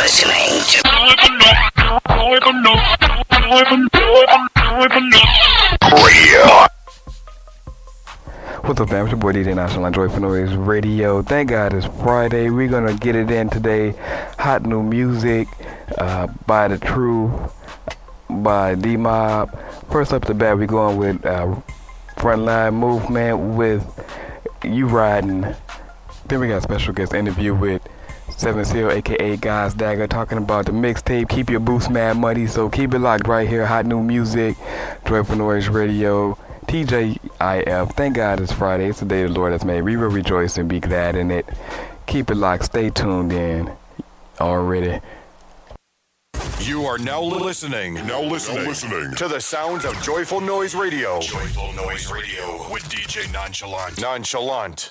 listening to Radio. What's up, fam? It's your boy DJ National on Joyful Noise Radio. Thank God it's Friday. We're gonna get it in today. Hot new music by The Truth, by D-Mob. First up the bat, we're going with Frontline Movement with You Riding. Then we got a special guest interview with 7 Seal, aka God's Dagger, talking about the mixtape Keep Your Boots Mad Money. So keep it locked right here. Hot new music, Joyful Noise Radio. TJIF. Thank God it's Friday. It's the day the Lord has made. We will rejoice and be glad in it. Keep it locked. Stay tuned in already. You are now listening to the sounds of Joyful Noise Radio. Joyful Noise Radio with DJ Nonchalant.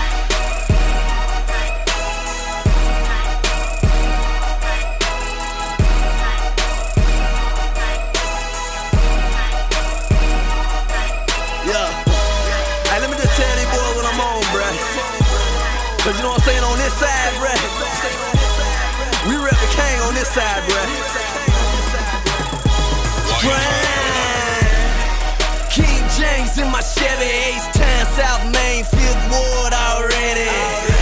Hey, let me just tell these boys what I'm on, bruh. Cause you know what I'm saying, on this side, bruh, we rep the king on this side, bruh. King James in my Chevy, H-Town, South Main, 5th Ward already.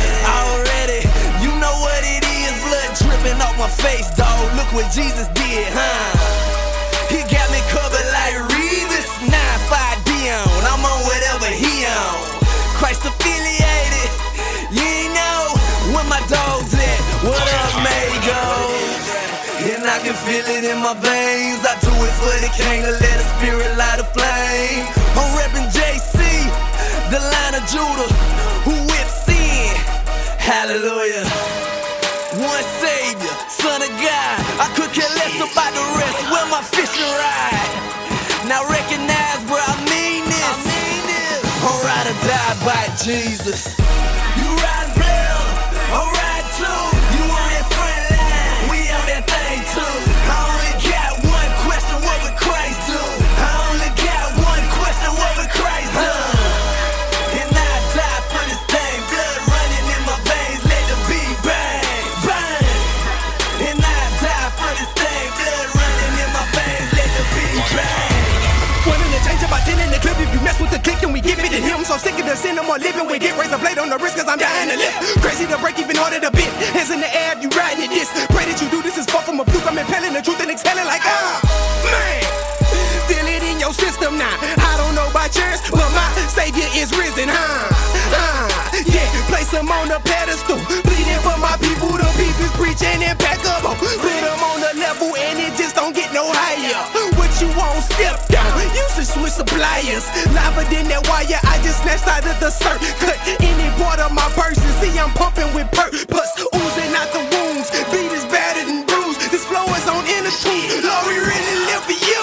You know what it is, blood dripping off my face, dawg. Look what Jesus did, huh? He got me covered like Reeves, 9-5 Dion. I'm on whatever he on. Christ affiliated, you ain't know where my dog's at. What up, Magos? And I can feel it in my veins. I do it for the king to let the spirit light a flame. I'm reppin' JC, the line of Judah, who whips in. Hallelujah. One Savior, Son of God. I could care less about the rest. Where my fishing ride? Now recognize, bro, I mean this. I'm ride or die by Jesus. You ride real, I'm ride too. You on that front line, we on that thing too. I only got one question, what would Christ do? I only got one question, what would Christ do? And I die for this thing, blood running in my veins, let the beat bang, bang. And I die for this thing, blood running in my veins, let the beat bang. One in the change about 10 in the clip. If you mess with the click, then we give it to him. So sick of the sin, no more living with it. Raise a blade on the wrist, cause I'm dying to live. Crazy to break, even harder to bit. Hands in the air if you riding it this. Pray that you do this is far from a fluke. I'm impelling the truth and exhaling like, man. Feel it in your system now. I don't know about yours, but my Savior is risen, yeah, place him on the pedestal. Bleeding for my people, the people's preaching impeccable. Put him on the level and it just don't get no higher. What you won't step down, use the switch suppliers. Liver than that wire, I just snatched out of the circuit. Any part of my person, see I'm pumping with purpose. Oozing out the wounds, beat is battered and bruised. This flow is on inner tune, Lord, we really live for you.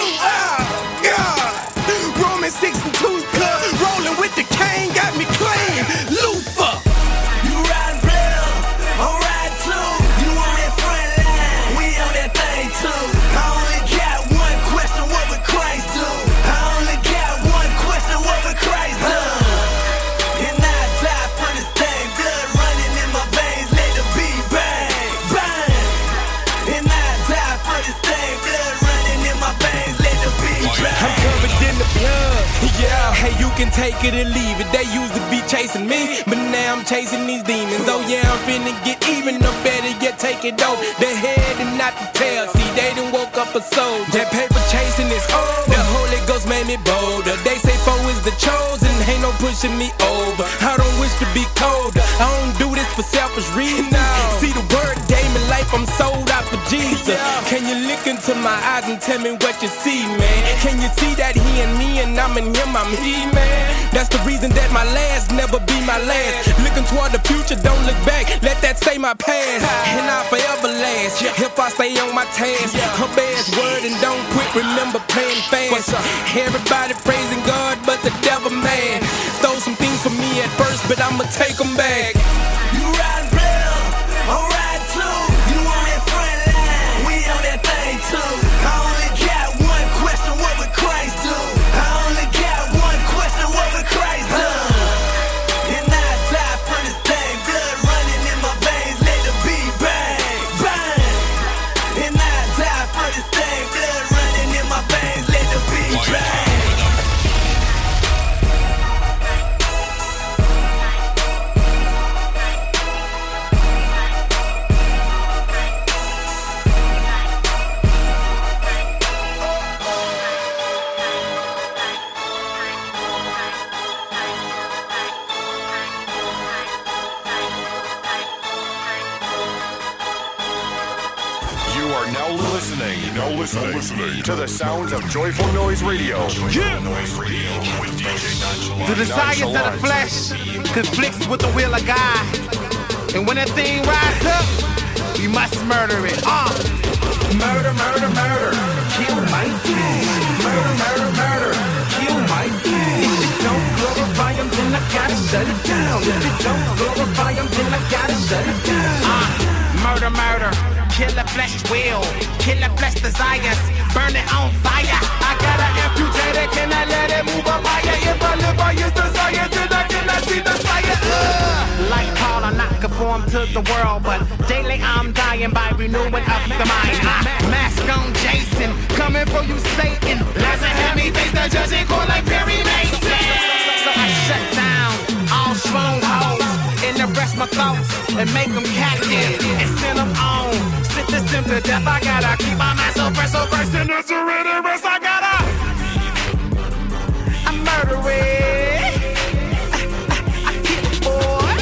God, Romans 6 and 2, cuz rolling with the cane got me clean. Lufa. You ride real, I'm ride too. You on that front line, we on that thing too. I only got one question, what would Christ do? I only got one question, what would Christ do? And I die for this thing, blood running in my veins, let the beat bang, bang. And I die for this thing, blood running in my veins, let the beat bang. I'm covered in the blood, yeah. Hey, you can take it and leave it. They used to be chasing me, but now I'm chasing these demons. Oh yeah, I'm finna get even, no better yet take it off the head and not the tail. See, they done woke up a soul. That paper chasing is over. The Holy Ghost made me bolder. They say foe is the chosen, ain't no pushing me over. I don't wish to be colder. I don't do this for selfish reasons. See, the word gave me life, I'm sold out for Jesus. Can you look into my eyes and tell me what you see, man? Can you see that he in me and I'm in him, I'm he, man? That's the reason that my last never be my last. Looking toward the future, don't look back, let that stay my past. And I'll forever last if I stay on my task. Obey his word and don't quit, remember praying fast. Everybody praising God, but the devil mad. Stole some things from me at first, but I'ma take them back. You ride real, I'm ride too. You on that front line, we on that thing too. I only got one question, what would Christ do? I only got one question, what would Christ do? And I die for this thing, blood running in my veins, let the beat bang, bang. are now listening to the sounds of Joyful Noise Radio. Yeah. With DJ Nonchalant. The desires of the flesh conflicts with the will of God. And when that thing rises up, we must murder it. Murder, murder, murder. Kill my flesh. Murder, murder, murder. Kill my flesh. If it don't glorify him, then I gotta shut it down. If it don't glorify him, then I gotta shut it down. Murder, murder. Kill the flesh will. Kill the flesh desires. Burn it on fire. I gotta amputate it. Can I let it move up higher? If I live by his desires, then I cannot see the fire. Like Paul, I'm not conformed to the world, but daily I'm dying by renewing of the mind. Mask on Jason, coming for you, Satan. Last and have me face the judge and court like Perry Mason. So I shut down all strongholds and arrest my thoughts and make them captive and send them on. Sentence them to death. I gotta keep my mind so first in the surrender rest. I gotta I murder it. I kill it, boy.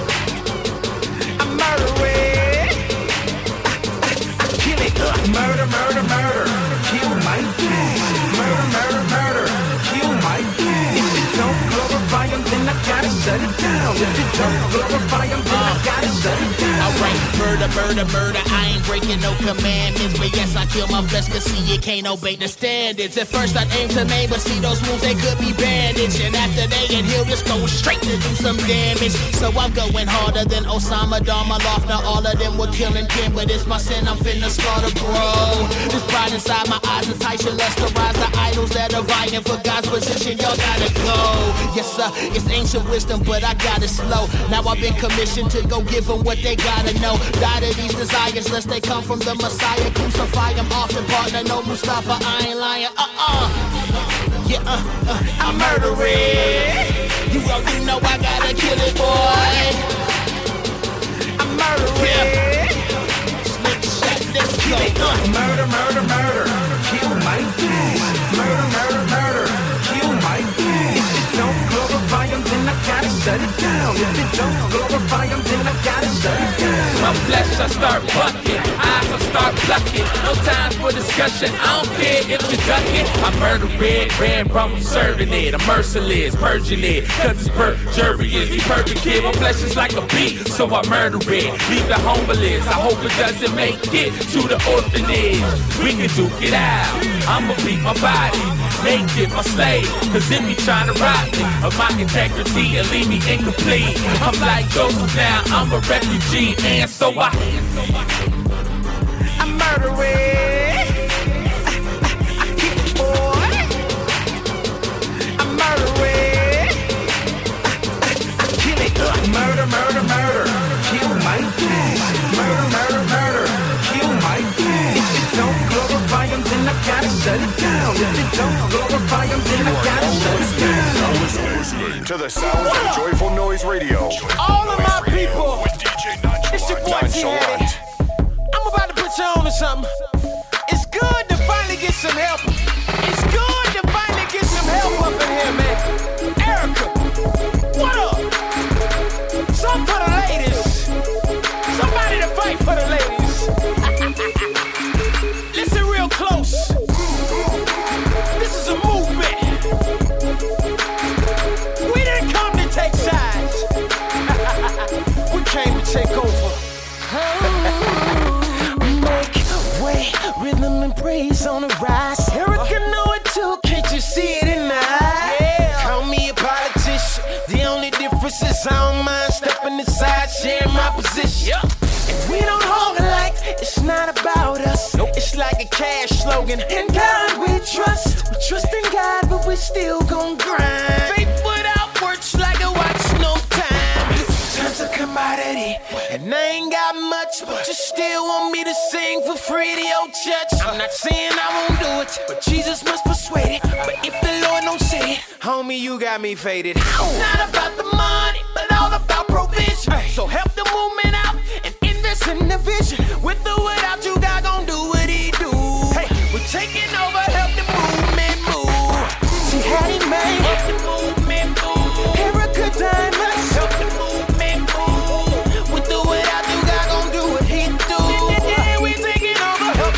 I murder it. I kill it. Murder, murder, murder. Kill my flesh. Murder, murder, murder. Kill my flesh. If it don't glorify him, then I gotta shut it down. If it don't glorify him, then I gotta shut it down. Alright, murder, murder, murder. I ain't breaking no commandments, but yes, I kill my flesh, cause see, it can't obey the standards. At first I aim to maim, but see those moves, they could be bandaged. And after they get healed, just go straight to do some damage. So I'm going harder than Osama, Dharma, Now all of them were killing Kim, but it's my sin, I'm finna slaughter, bro. This pride inside my eyes entices lust to rise the idols that are vying for God's position, y'all gotta go. Yes sir, it's ancient wisdom, but I got it slow. Now I've been commissioned to go give them what they gotta know. Die to these desires, lest they come from the Messiah. Crucify them often, partner, no Mustafa, I ain't lying, yeah, I murder it. You already know I gotta kill it, boy. I murder it. Slick shot, let's kill it. Murder, murder, murder. Kill my flesh. Murder, murder, murder. Kill my flesh. If it don't glorify him, then I gotta shut it down. If it don't glorify him, then I gotta shut it down. My flesh, I start bucking, eyes, I start plucking. No time for discussion, I don't care if you duck it. I murder red rum, I'm serving it. I'm merciless, purging it, cause it's perjurious. You perfect kid, my flesh is like a beat, so I murder it. Leave the homeless, I hope it doesn't make it to the orphanage. We can duke it out, I'ma beat my body, make it my slave. Cause if you tryna rob me of my integrity and leave me incomplete, I'm like Joseph now, I'm a refugee. And so I murder it. I kill it, boy. I murder it. I kill it. Murder, murder, murder. Kill my flesh. Murder, murder, murder. Kill my flesh. If it don't glorify him, then I gotta shut it down. If it don't glorify him, then I gotta shut it down. Listening to the sounds of Joyful Noise Radio. All of my people. With DJ Nonchalant. It's your boy T-Hattie. I'm about to put you on to something. It's good to finally get some help. It's good to finally get some help up in here, man. Erica, what up? Some for the ladies. Somebody to fight for the ladies. Listen real close. This is a movement. We didn't come to take sides. We came to take over. Make way, rhythm and praise on the rise. Erica know it too, can't you see it in my eyes? Yeah. Call me a politician, the only difference is I don't mind stepping aside, sharing my position. Yeah. And we don't hold it like it's not about us. Nope. It's like a cash slogan. In God we trust. We trust in God, but we still gon' grind. Faith without works like a watch, no time. Time's a commodity, and I ain't got much, but you still want me to sing for free to your church. I'm not saying I won't do it, but Jesus must persuade it. But if the Lord don't say it, homie, you got me faded. It's not about the money, but all about provision. So help the movement out and invest in the vision. With or without you, God gon' do what he do. Hey, we're taking over, help the movement move. See how he made help the movement move. Erica Diamonds, help the movement move. With or without you, God gon' do what he do. Yeah, we taking over, help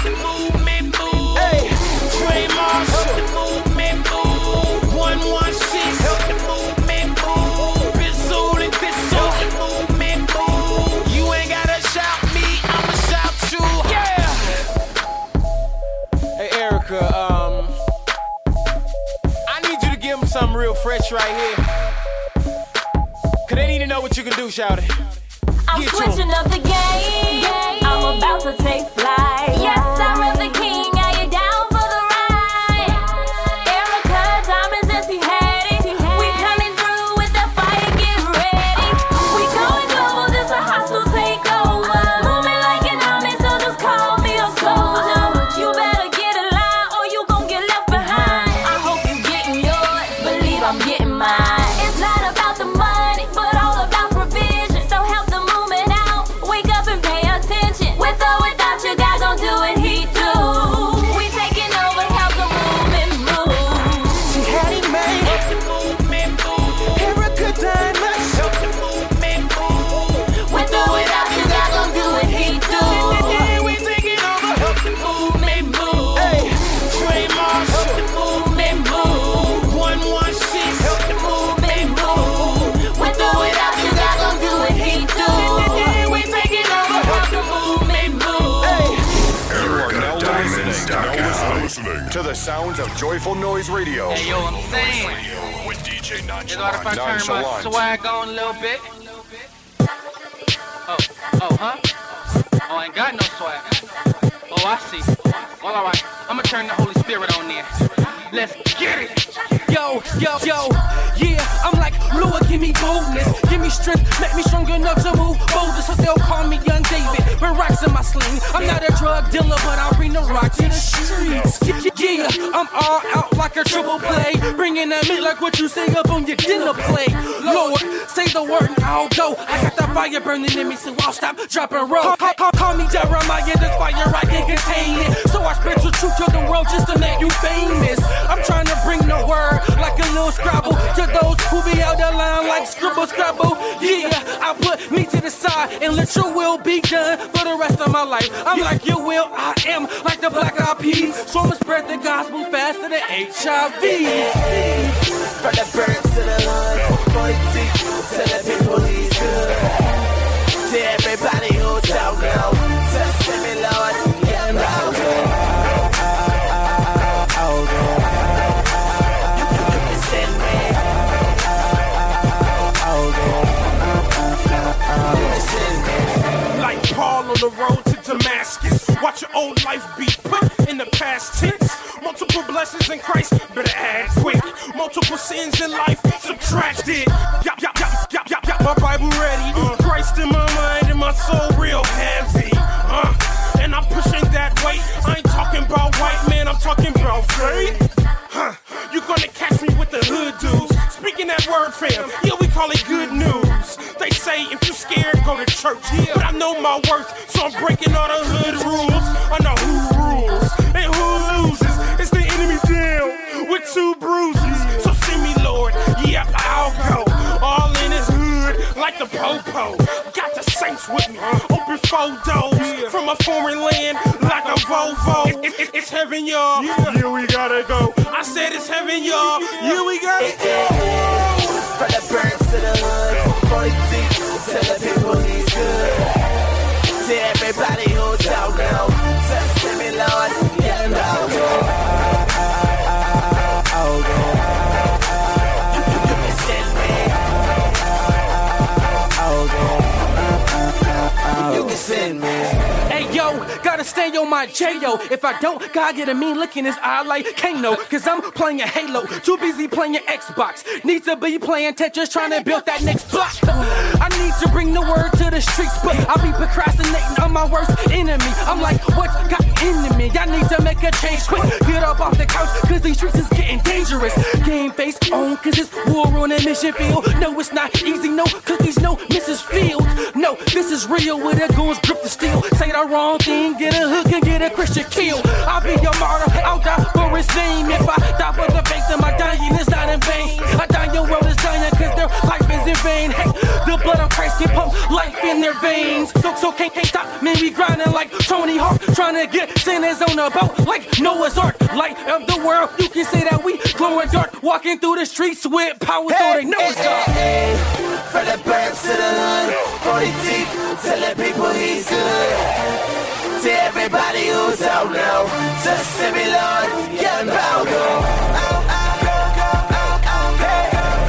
catch right here. Cause they need to know what you can do, shout it. I'm switching up the game. I'm about to take flight. Yes, I'm the king. Are you down for the ride? Erica, diamonds, and T-Hattie. We coming through with the fire, get ready. We going global, this a hostile takeover. Moving like an army, so just call me a soldier. You better get a line or you gon' get left behind. I hope you getting yours, believe I'm getting mine. It's not about the money, but all about provision. So help the movement out, wake up and pay attention. With or without you, God gon' do what he do. We taking over, help the movement move. She had it made. Help the movement move. Erica Diamonds. Help the movement move. With or without you, God gon' do what he do. Yeah, we taking over. Help the movement move. Hey, Trey Marshall. Help the movement move. 116. Help the movement move. With or without you, God gon' do what he do. Yeah, we taking over. Help the movement move. Hey. You are now listening to the sounds of Joyful Noise Radio. Hey, yo, I'm saying, With DJ you know what if Nonchalant. I turn my Nonchalant. swag on a little bit? Oh, huh? Oh, I ain't got no swag. Oh, I see. Well, all right, I'ma turn the Holy Spirit on there. Let's get it. Yo, yeah, I'm like, Lord, give me boldness, give me strength, make me strong enough to move bolder, so they'll call me Young David, with rocks in my sling. I'm not a drug dealer, but I'll bring the rock to the streets. Yeah, I'm all out like a triple play, bringing at me like what you say up on your dinner plate. Lord, say the word and I'll go. I got the fire burning in me, so I'll stop, drop and roll. Call me Jeremiah, this fire I can't contain it, so I spread your truth to the world just to make you famous. I'm trying to bring the word like a little Scrabble to those who be out the line like scribble scrabble. Yeah, I put me to the side and let your will be done for the rest of my life. I'm like your will, I am like the Black Eyed Peas, so I'ma spread the gospel faster than HIV. From the birds to the hood, 40 tell the people he's good. To everybody who don't know, just send me Lord, yeah, I'm out there. Like Paul on the road to Damascus, watch your old life be put in the past tense. Multiple blessings in Christ, better add quick. Multiple sins in life, subtract it. Got my Bible ready, Christ in my mind and my soul real heavy. And I'm pushing that weight. I ain't talking about white man, I'm talking about faith. You gonna catch me with the hood dudes, speaking that word fam, yeah we call it good news. They say if you scared, go to church, but I know my worth, so I'm breaking all the hood rules. I know who rules and who loses. It's the enemy down with 2 bruises. So see me Lord, yep I'll go all in his hood like the popo. Got the saints with me, open 4 doors from a foreign land like a Volvo. It's heaven y'all, yeah we gotta go. I said it's heaven y'all, yeah we gotta go. From the birds to the hood, 40 tell the people he's good. To everybody who don't know, just send me Lord, yeah, I'm out there. You can send me. You can send me. Hey yo, gotta stay on my J-O. If I don't, God get a mean look in his eye like Kano. Cause I'm playing Halo, too busy playing Xbox. Need to be playing Tetris, trying to build that next block. I need to bring the word to the streets, but I be procrastinating on my worst enemy. I'm like, what's got into me? I need to make a change quick. Get up off the couch, cause these streets is getting dangerous. Game face on, cause it's war on a mission field. No, it's not easy, no cookies, no Mrs. Fields. No, this is real with a goons grip the steel. Say the wrong thing, get a hook and get a Christian kill. I'll be your martyr, I'll die for his name. If I die for the faith, then my dying is not in vain. I die, your world is dying, cause their life is in vain. Hey, the blood of Christ can pump life in their veins. So can't stop me, we grinding like Tony Hawk, trying to get sinners on a boat like Noah's Ark. Light of the world, you can say that we glowing dark, walking through the streets with power, so they know it's dark. From the birds to the hood, 40 deep, tell the people he's good. To everybody who don't know, just send me Lord, yeah, I'm out.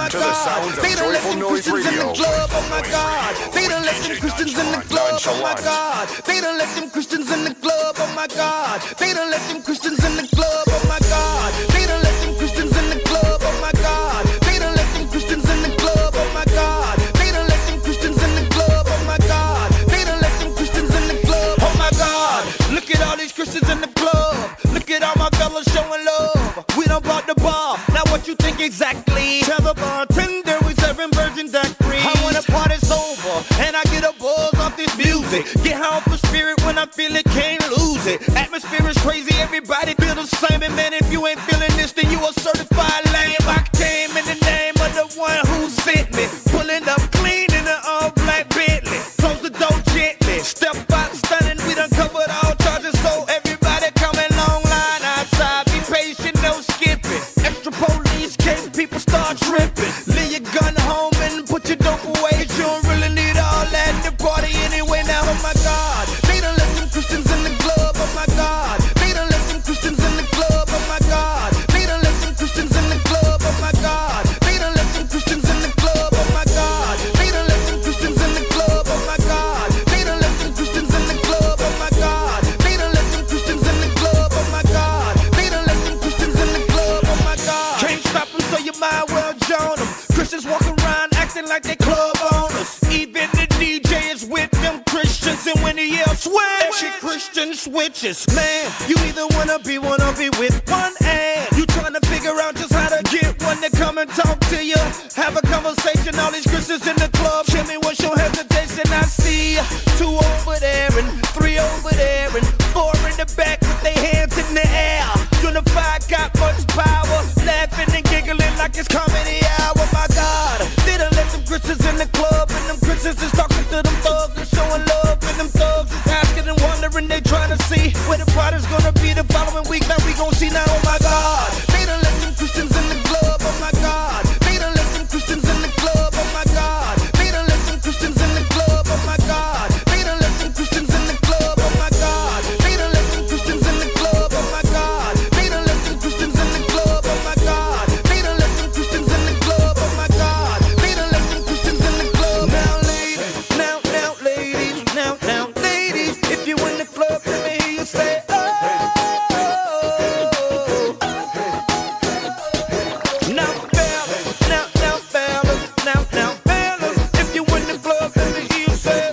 to the sounds of Joyful Noise Radio. Oh my God, they done let them Christians in the club. Oh my God, they done let them Christians in the club. Oh my God, they done let them Christians in the club. Oh my God, they done let them Christians in the club. Oh my God, they done let them Christians in the club. Oh my God, they done let them Christians in the club. Oh my God, they done let them Christians in the club. Oh my God, look at all these Christians in the club. Look at all my fellas showing love. We done bought the bar. Now what you think exactly? Tell the bartender we serving virgin daiquiri. I when the party's over and I get a buzz off this music. Get high off the spirit when I feel it, can't lose it. Atmosphere is crazy, everybody feel the same. And man, if you ain't feeling this, then you a certified lame. I came in the name of the one who sent me. Pulling up clean in an all black Bentley. Close the door gently. Step out stunning, we done covered all charges. So everybody coming long line outside. Be patient, no skipping. Extra police case, people start tripping. Leave your gun home and put your dope away. You don't really need all that in the party anyway. Now, oh my God, they done let them Christians in the club. Oh my God, they done let them Christians in the club. Oh my God, they done let them Christians in the club. Oh my God, they done let them Christians in the club. Oh my God, they done let them Christians in the club. Oh my God, they done let them Christians in the club. Oh my God, they done let them Christians in the club. Oh my God, they done let them Christians in the club. Oh my God, can't stop them, so you might well join them. Christians walking around acting like they club owners. Even the DJ is with them Christians, and when he yells switch, every Christian switches. Man, you either wanna be with one, and you trying to figure out just how to get one to come and talk to you. Have a conversation, all these Christians in the club. Tell me what's your hesitation. I see 2 over there and 3 over there and 4 in the back with their hands in the air. Unified got much power, laughing and giggling like it's comedy hour. My God, they done let them Christians in the club, and them Christians is talking to them thugs and showing love, and them thugs is asking and wondering, they trying to see where the party's gonna be the following week. Now we gon' see now. Oh my God, they done let them Christians in the club. Oh my God, they done let them Christians in the club. Oh my God, they done let them Christians in the club. Oh my God, they done let them Christians in the club. Oh my God, they done let them Christians in the club. Oh my God, they done let them Christians in the club. Oh my God, they done let them Christians in the club. Oh my God, they done let them Christians in the club. Now ladies, now ladies, if you in the club, let me hear you say oh. Now fellas, if you in the club, let me hear you say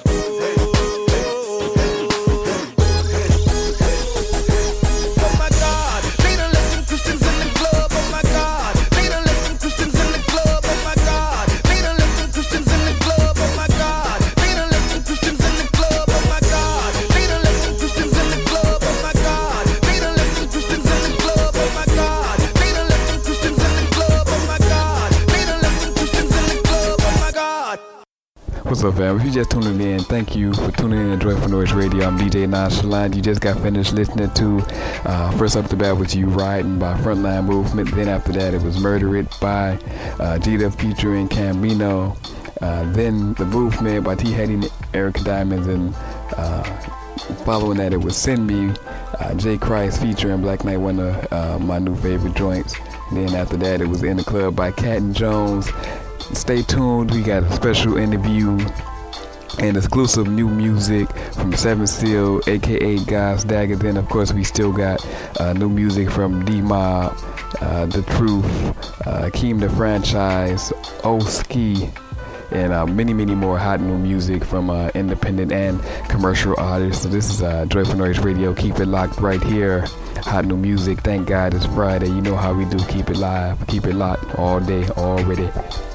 oh my God, they done let them Christians in the club. Oh my God, they done let them Christians in the club. Oh my God, they done let them Christians in the club. Oh my God, they done let them Christians in the club. Oh my God, they done let them Christians in the club. Oh my God, they done let them Christians in the club. Oh my God, they done let them Christians in the club. Oh my God, they done let them Christians in the club. Oh my God. What's up, fam? If you just tuning in, thank you for tuning in to Joyful Noise Radio. I'm DJ Nonchalant. You just got finished listening to first up the bat with You Riding by Frontline Movement. Then after that, it was Murder It by Gita featuring Cambino. Then The Movement by T. Hetty and Erica Diamonds. And following that, it was Send Me, Jay Christ featuring Black Knight, one of my new favorite joints. Then after that, it was In the Club by Cat and Jones. Stay tuned, we got a special interview and exclusive new music from Seven Seal, aka God's Dagger. Then of course we still got new music from D-Mob, The Truth, Keem the Franchise, O-Ski, and many more hot new music from independent and commercial artists. So this is Joyful Noise Radio. Keep it locked right here. Hot new music. Thank God it's Friday. You know how we do. Keep it live. Keep it locked all day, already.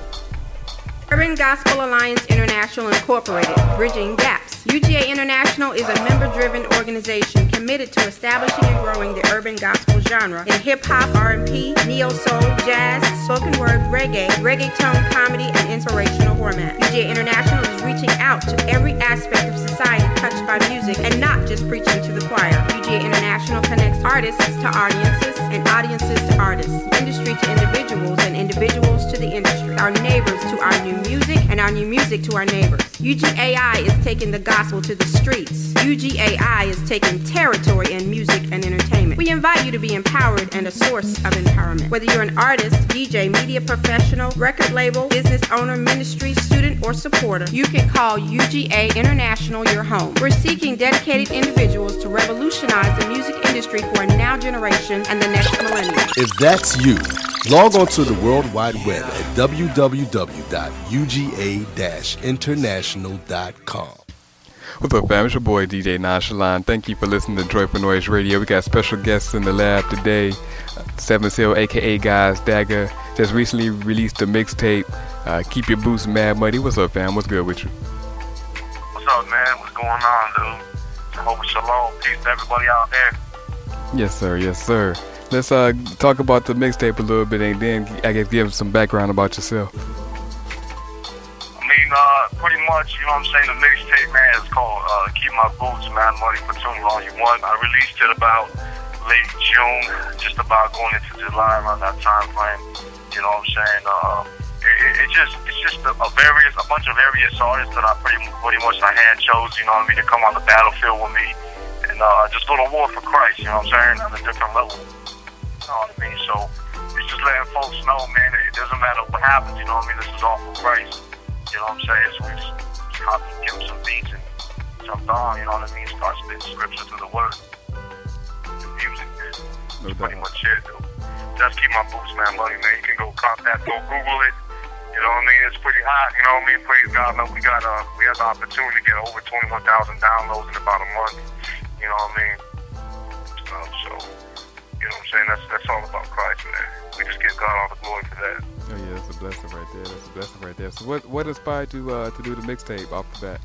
Urban Gospel Alliance International Incorporated, Bridging Gaps. UGA International is a member-driven organization committed to establishing and growing the urban gospel genre in hip-hop, R&B, neo-soul, jazz, spoken word, reggaeton, comedy, and inspirational format. UGA International is reaching out to every aspect of society touched by music and not just preaching to the choir. UGA International connects artists to audiences and audiences to artists, industry to individuals and individuals to the industry, our neighbors to our new music and our new music to our neighbors. UGAI is taking the gospel to the streets. UGAI is taking terror territory in music and entertainment. We invite you to be empowered and a source of empowerment. Whether you're an artist, DJ, media professional, record label, business owner, ministry, student, or supporter, you can call UGA International your home. We're seeking dedicated individuals to revolutionize the music industry for a now generation and the next millennium. If that's you, log on to the World Wide Web at www.uga-international.com. What's up, fam? It's your boy DJ Nonchalant. Thank you for listening to Joyful Noise Radio. We got special guests in the lab today. 7 Seal, aka Guys Dagger, just recently released a mixtape. Keep Your Boots Mad Muddy. What's up, fam? What's good with you? What's up, man? What's going on, dude? Jehovah Shalom. Peace to everybody out there. Yes, sir. Yes, sir. Let's talk about the mixtape a little bit, and then I guess give some background about yourself. Pretty much, you know what I'm saying, the mixtape, man, is called Keep My Boots Mad Muddy Platoon Volume 1. I released it about late June, just about going into July, around that time frame. You know what I'm saying? It's just a bunch of various artists that I pretty much I hand chose, you know what I mean, to come on the battlefield with me and just go to war for Christ, you know what I'm saying, on a different level. You know what I mean? So it's just letting folks know, man, it doesn't matter what happens, you know what I mean, this is all for Christ. You know what I'm saying? So we just copy, give them some beats and jumped on, you know what I mean? Start spitting scripture through the word. The music, man. That's pretty much it, dude. Just Keep My Boots Mad Muddy, man. You can go cop that, go Google it. You know what I mean? It's pretty hot, you know what I mean? Praise God, man. We had the opportunity to get over 21,000 downloads in about a month. You know what I mean? So, you know what I'm saying? That's all about Christ, man. We just give God all the glory for that. Oh yeah, that's a blessing right there. That's a blessing right there. So what inspired you to do the mixtape off the bat?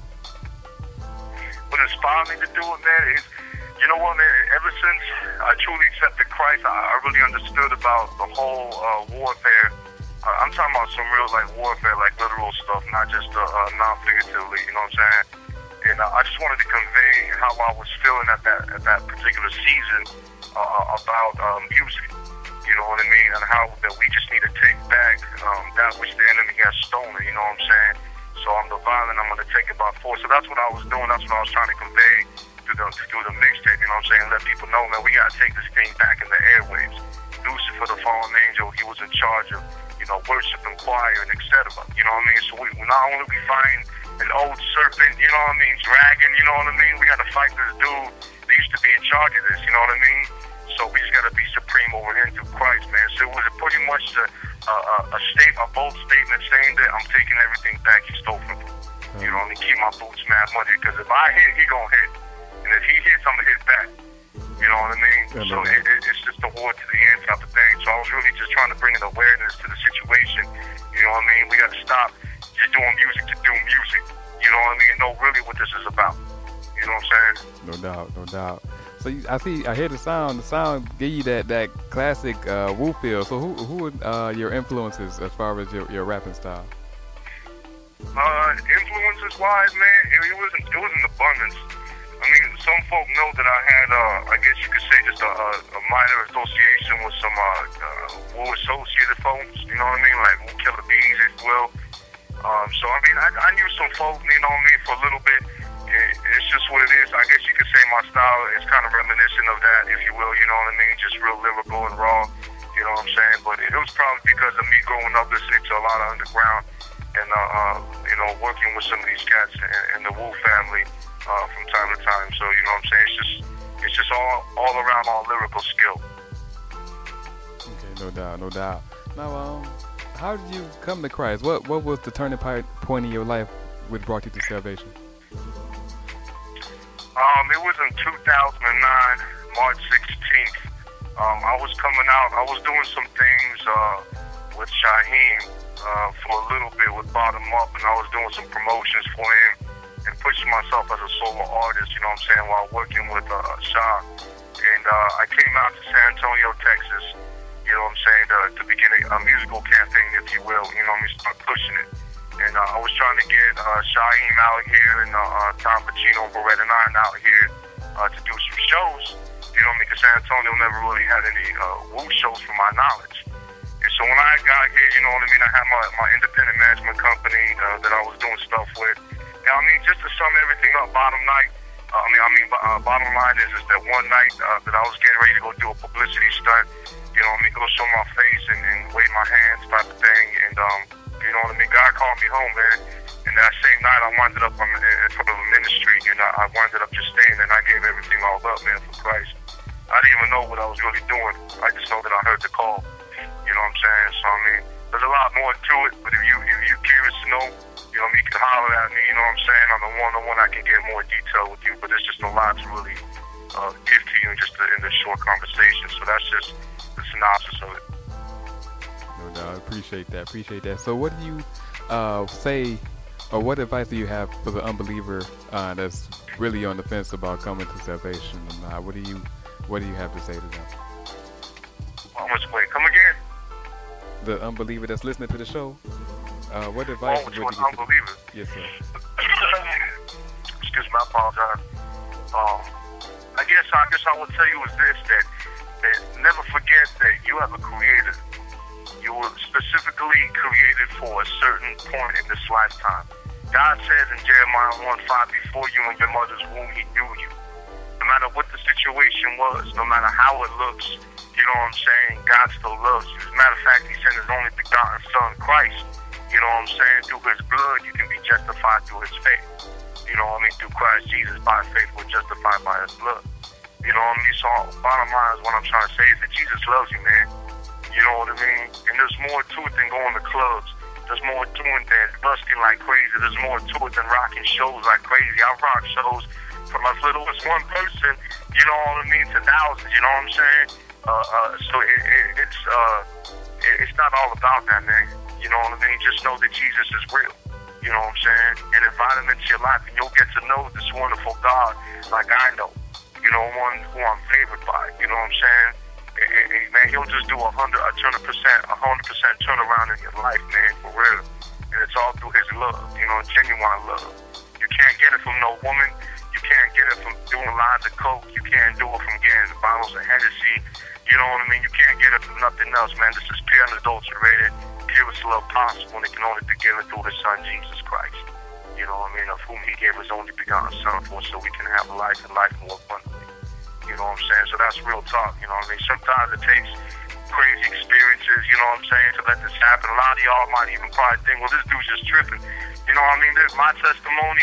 What inspired me to do it, man, is, you know what, man, ever since I truly accepted Christ, I really understood about the whole warfare. I'm talking about some real, like, warfare, like literal stuff, not just non-figuratively, you know what I'm saying? And I just wanted to convey how I was feeling at that particular season about music. You know what I mean? And how that we just need to take back that which the enemy has stolen, you know what I'm saying? So I'm the violent, I'm going to take it by force. So that's what I was doing. That's what I was trying to convey through the mixtape, you know what I'm saying? Let people know, man, we got to take this thing back in the airwaves. Lucifer, the fallen angel, he was in charge of, you know, worship and choir and etc. You know what I mean? So we not only we find an old serpent, you know what I mean, dragon, you know what I mean? We got to fight this dude that used to be in charge of this, you know what I mean? So we just got to be supreme over him through Christ, man. So it was pretty much a bold statement saying that I'm taking everything back he stole from me. You know what I mean? Keep my boots mad muddy, because if I hit, he gonna hit. And if he hits, I'm gonna hit back. You know what I mean? So it's just a war to the end type of thing. So I was really just trying to bring an awareness to the situation. You know what I mean? We got to stop just doing music to do music. You know what I mean? And know really what this is about. You know what I'm saying? No doubt, no doubt. So I hear the sound. The sound give you that classic woo feel. So who are your influences as far as your rapping style? Influences wise, man, it was in abundance. I mean, some folk know that I had, I guess you could say, just a minor association with some Woo associated folks. You know what I mean? Like Woo Killer Bees, if you will. So I mean, I knew some folk, you know what I mean, for a little bit. It's just what it is. I guess you could say my style is kind of reminiscent of that, if you will, you know what I mean? Just real lyrical and raw, you know what I'm saying? But it was probably because of me growing up listening to a lot of underground and, you know, working with some of these cats in the Woo family from time to time. So, you know what I'm saying? It's just all around all lyrical skill. Okay, no doubt, no doubt. Now, how did you come to Christ? What was the turning point in your life which brought you to salvation? It was in 2009, March 16th. I was coming out. I was doing some things with Shaheem for a little bit with Bottom Up, and I was doing some promotions for him and pushing myself as a solo artist, you know what I'm saying, while working with Shah. And I came out to San Antonio, Texas, you know what I'm saying, to begin a musical campaign, if you will, you know what I mean, start pushing it. And I was trying to get Shaheem out here and Tom Pacino, Beretta 9 out here to do some shows. You know what I mean? Because San Antonio never really had any Woo shows from my knowledge. And so when I got here, you know what I mean, I had my independent management company that I was doing stuff with. And I mean, just to sum everything up, bottom line, Bottom line is that one night that I was getting ready to go do a publicity stunt, you know what I mean, go show my face and wave my hands type of thing, and you know what I mean, God called me home, man. And that same night I winded up in front of a ministry, and I winded up just staying, and I gave everything all up, man, for Christ. I didn't even know what I was really doing. I just know that I heard the call. You know what I'm saying? So I mean, there's a lot more to it, but if you're curious to know, you know, you can holler at me, you know what I'm saying? On the one-on-one, I can get more detail with you, but there's just a lot to really give to you in this short conversation. So that's just the synopsis of it. No doubt. I appreciate that. So what do you say, or what advice do you have for the unbeliever that's really on the fence about coming to salvation? What do you have to say to them? Wait, come again? The unbeliever that's listening to the show. What advice would you give? Unbeliever? Yes, sir. Excuse me, I apologize. I guess I would tell you is this, that never forget that you have a creator. You were specifically created for a certain point in this lifetime. God says in Jeremiah 1:5, before you in your mother's womb, he knew you. No matter what the situation was, no matter how it looks, you know what I'm saying, God still loves you. As a matter of fact, he sent his only begotten son, Christ. You know what I'm saying? Through his blood, you can be justified through his faith. You know what I mean? Through Christ Jesus, by faith, we're justified by his blood. You know what I mean? So, bottom line is what I'm trying to say is that Jesus loves you, man. You know what I mean? And there's more to it than going to clubs. There's more to it than busking like crazy. There's more to it than rocking shows like crazy. I rock shows from as little as one person, you know what I mean, to thousands, you know what I'm saying? So it's not all about that, man. You know what I mean? Just know that Jesus is real. You know what I'm saying? And invite him into your life, and you'll get to know this wonderful God like I know. You know, one who I'm favored by. You know what I'm saying? And man, he'll just do 100% turnaround in your life, man, for real. And it's all through his love, you know, genuine love. You can't get it from no woman. You can't get it from doing lines of coke. You can't do it from getting bottles of Hennessy. You know what I mean? You can't get it from nothing else, man. This is pure and adulterated, purest love possible, and it can only be given through his son, Jesus Christ. You know what I mean? Of whom he gave his only begotten son for, so we can have life and life more abundantly. You know what I'm saying? So that's real talk, you know what I mean? Sometimes it takes crazy experiences, you know what I'm saying, to let this happen. A lot of y'all might even probably think, well, this dude's just tripping. You know what I mean? My testimony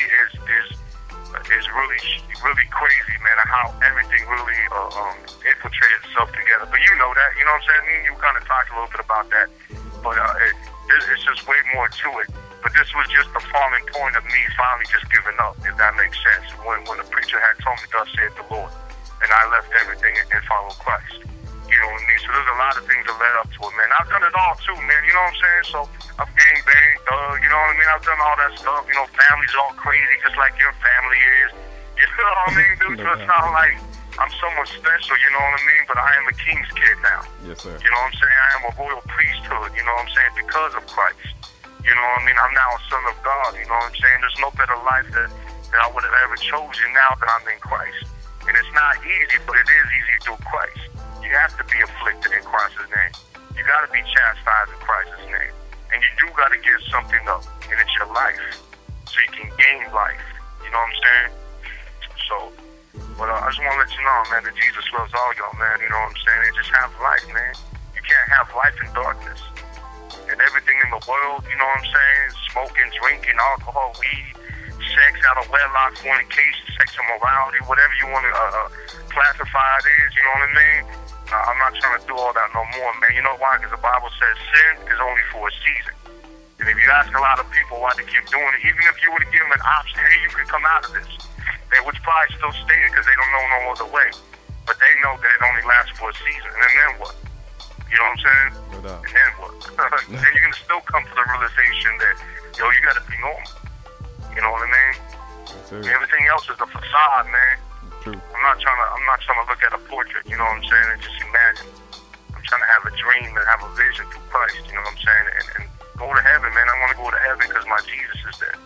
is really crazy, man, of how everything really infiltrated itself together. But you know that, you know what I'm saying? Me and you kind of talked a little bit about that. But it's just way more to it. But this was just the falling point of me finally just giving up, if that makes sense. When the preacher had told me, thus saith the Lord, and I left everything and followed Christ. You know what I mean? So there's a lot of things that led up to it, man. I've done it all too, man. You know what I'm saying? So I've gangbanged, you know what I mean? I've done all that stuff. You know, family's all crazy, just like your family is. You know what I mean, dude? So it's not like I'm someone special, you know what I mean? But I am a king's kid now. Yes, sir. You know what I'm saying? I am a royal priesthood, you know what I'm saying? Because of Christ. You know what I mean? I'm now a son of God, you know what I'm saying? There's no better life that I would have ever chosen now that I'm in Christ. And it's not easy, but it is easy through Christ. You have to be afflicted in Christ's name. You got to be chastised in Christ's name. And you do got to give something up, and it's your life, so you can gain life. You know what I'm saying? So, but I just want to let you know, man, that Jesus loves all y'all, man. You know what I'm saying? They just have life, man. You can't have life in darkness. And everything in the world, you know what I'm saying? Smoking, drinking, alcohol, weed, sex out of wedlock, fornication, sex immorality, whatever you want to classify it is, you know what I mean? I'm not trying to do all that no more, man. You know why? Because the Bible says sin is only for a season. And if you ask a lot of people why they keep doing it, even if you were to give them an option, hey, you can come out of this, they would probably still stay it because they don't know no other way. But they know that it only lasts for a season. And then what? You know what I'm saying? No doubt. And then what? Then you're going to still come to the realization that, yo, you got to be normal. You know what I mean? Yes, everything else is a facade, man. True. I'm not trying to look at a portrait, you know what I'm saying, and just imagine. I'm trying to have a dream and have a vision through Christ, you know what I'm saying, and go to heaven, man. I want to go to heaven because my Jesus is there.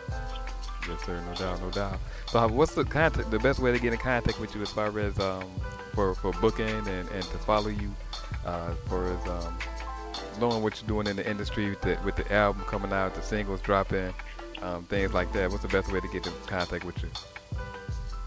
Yes, sir. No doubt, no doubt. So, what's the best way to get in contact with you as far as for booking and to follow you, for as knowing what you're doing in the industry with the album coming out, the singles dropping, things like that? What's the best way to get in contact with you?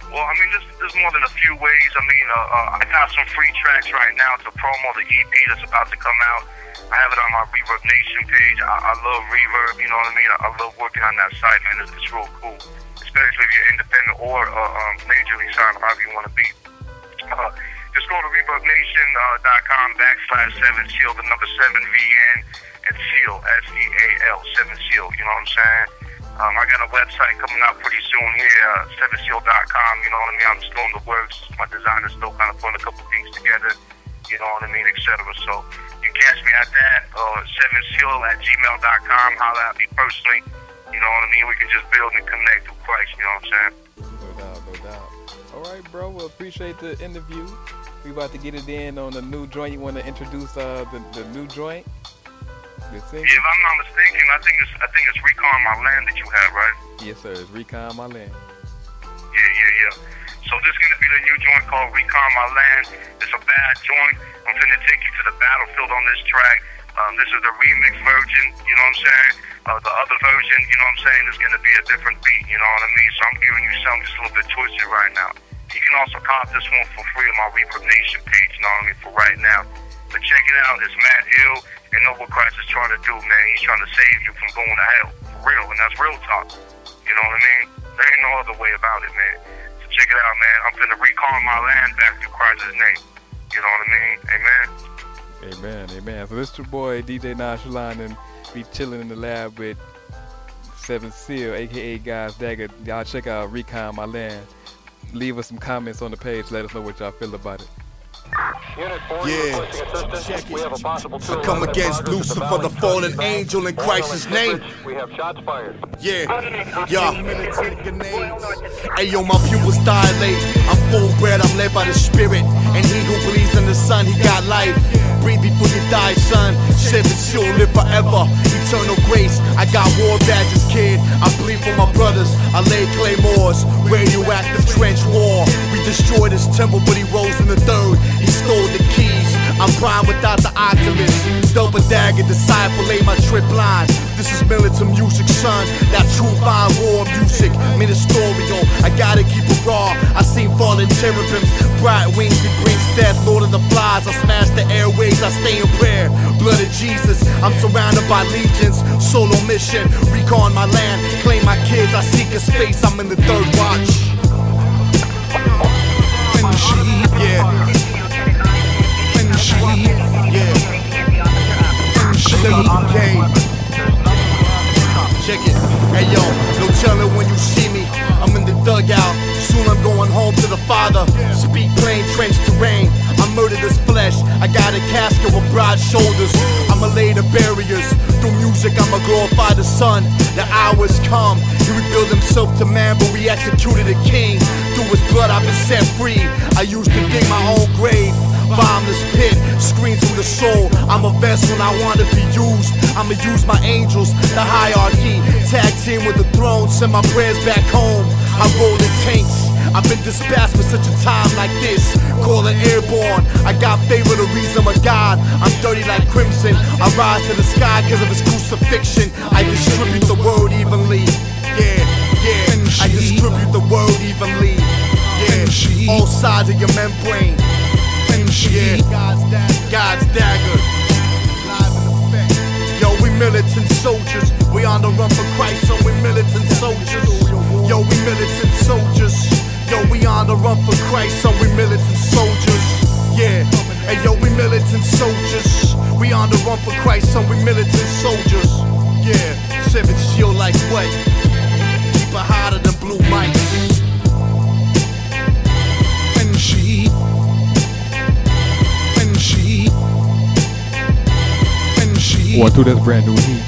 Well, I mean, there's more than a few ways. I mean, I got some free tracks right now to promo the EP that's about to come out. I have it on my Reverb Nation page. I love Reverb, you know what I mean? I love working on that site, man. It's real cool, especially if you're independent or majorly signed, however you want to be. Just go to ReverbNation.com/7Seal, the number 7VN, and Seal, SEAL, 7Seal, you know what I'm saying? I got a website coming out pretty soon here, 7Seal.com, you know what I mean? I'm still in the works. My designer's still kind of putting a couple things together, you know what I mean, etc. So you can catch me at that, 7Seal@gmail.com. Holler at me personally, you know what I mean? We can just build and connect through Christ, you know what I'm saying? No doubt. All right, bro. Well, appreciate the interview. We about to get it in on the new joint. You want to introduce the new joint? Yeah, if I'm not mistaken, I think it's Recon My Land that you have, right? Yes, sir. It's Recon My Land. Yeah. So this is going to be the new joint called Recon My Land. It's a bad joint. I'm going to take you to the battlefield on this track. This is the remix version, you know what I'm saying? The other version, you know what I'm saying, is going to be a different beat, you know what I mean? So I'm giving you something just a little bit twisted right now. You can also cop this one for free on my Reverb Nation page, you know what I mean, for right now. But check it out. It's Matt Hill, and know what Christ is trying to do, man. He's trying to save you from going to hell, for real, and that's real talk. You know what I mean? There ain't no other way about it, man. So check it out, man. I'm finna recall my land back through Christ's name. You know what I mean? Amen. So this is your boy, DJ Nonchalant, and be chilling in the lab with 7Seal, a.k.a. Guys Dagger. Y'all check out Recon My Land. Leave us some comments on the page. Let us know what y'all feel about it. Yeah, check it. I come against Lucifer, the fallen angel, in Christ's name. We have shots fired. Yeah. Hey yo, my pupils dilate. I'm full bred, I'm led by the Spirit. And he who believes in the Son, he got life. Breathe before you die, son. 7Seal, live forever. Eternal grace. I got war badges, kid. I bleed for my brothers. I lay claymores. Radioactive trench war. We destroyed his temple, but he rose in the third. He stole the keys. I'm prime without the Oculus. Double dagger, disciple, lay my trip line. This is militant music, son. That true fine war music. Ministerial, I gotta keep it raw. I seen fallen cherubims, bright wings, he brings death. Lord of the flies, I smash the airways, I stay in prayer. Blood of Jesus, I'm surrounded by legions. Solo mission, recon my land. Claim my kids, I seek a space, I'm in the third watch. Yeah. Check it. Hey yo, no telling when you see me. I'm in the dugout. Soon I'm going home to the Father. Speak plain, trench terrain. I murder this flesh. I got a casket with broad shoulders. I'ma lay the barriers. Through music, I'ma glorify the Son. The hours come. He revealed himself to man, but we executed a king. Through his blood, I've been set free. I used to dig my own grave. Bottomless pit, screams from the soul. I'm a vessel and I wanna be used. I'ma use my angels, the hierarchy. Tag team with the throne, send my prayers back home. I roll in tanks. I've been dispatched for such a time like this. Call it airborne. I got favor the reason of God. I'm dirty like crimson. I rise to the sky because of his crucifixion. I distribute the word evenly. Yeah. I distribute the word evenly. Yeah. All sides of your membrane. Yeah, God's dagger. Live in effect. Yo, we militant soldiers. We on the run for Christ, so we militant soldiers. Yo, we militant soldiers. Yo, we on the run for Christ, so we militant soldiers. Yeah, hey yo, we militant soldiers. We on the run for Christ, so we militant soldiers. Yeah, 7Seal like what? Keep it hotter than blue mics. One, two, that's brand new heat.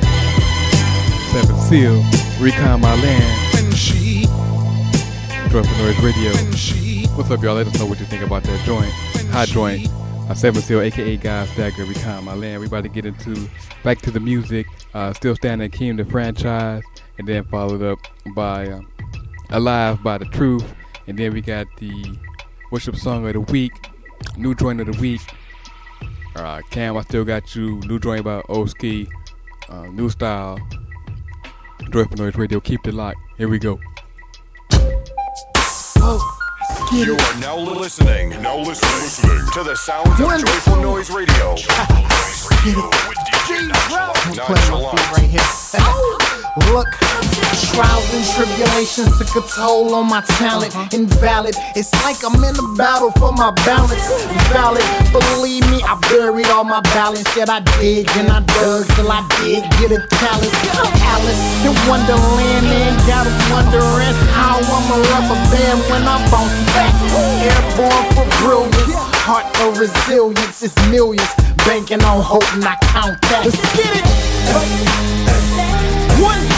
7Seal, Recon My Land. Joyful Noise Radio. What's up, y'all? Let us know what you think about that joint. Hot joint. 7Seal, aka Guys Dagger, Recon My Land. We about to get into back to the music. Still Standing King, the franchise, and then followed up by Alive by The Truth, and then we got the worship song of the week, new joint of the week. Cam, I Still Got You, new joint by Oski, new style, Joyful Noise Radio. Keep it locked. Here we go. You are now listening to the sounds of Joyful Noise Radio. With DJ Nonchalant. Right here. Look, trials and tribulations took a toll on my talent. Invalid, it's like I'm in a battle for my balance. Valid, believe me, I buried all my balance. Yet I dig and I dug till I did get a talent. I'm Alice in Wonderland and got 'em wondering how I'm a rubber band when I bounce back. Airborne for brilliance, heart of resilience. It's millions, banking on hope and I count that. Let's get it. 1, 2.